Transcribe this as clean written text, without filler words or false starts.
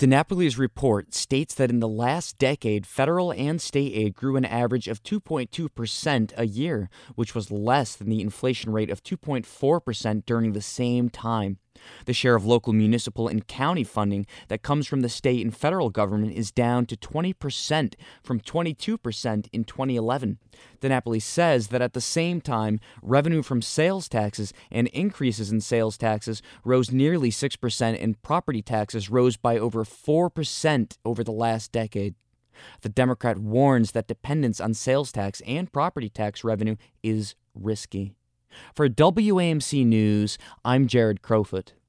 DiNapoli's report states that in the last decade, federal and state aid grew an average of 2.2% a year, which was less than the inflation rate of 2.4% during the same time. The share of local municipal and county funding that comes from the state and federal government is down to 20% from 22% in 2011. DiNapoli says that at the same time, revenue from sales taxes and increases in sales taxes rose nearly 6% and property taxes rose by over 4% over the last decade. The Democrat warns that dependence on sales tax and property tax revenue is risky. For WAMC News, I'm Jared Crowfoot.